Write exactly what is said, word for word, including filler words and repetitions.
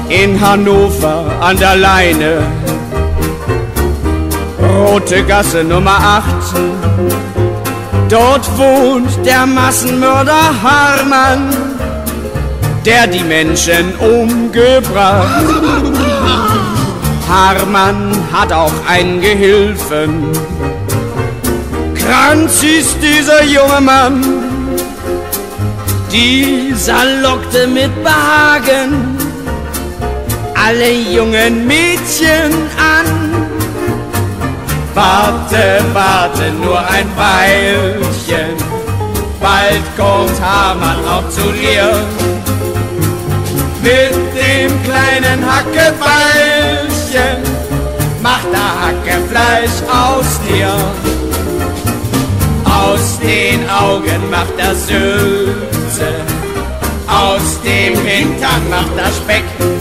in Hannover an der Leine, Rote Gasse Nummer acht. Dort wohnt der Massenmörder Harman, der die Menschen umgebracht. Harman hat auch einen Gehilfen. Kranz ist dieser junge Mann. Dieser lockte mit Behagen alle jungen Mädchen an. Warte, warte nur ein Weilchen, bald kommt Harman auch zu dir. Mit dem kleinen Hackebeilchen macht er Hackefleisch aus dir. Aus den Augen macht er Sülze, aus dem Hintern macht er Speck.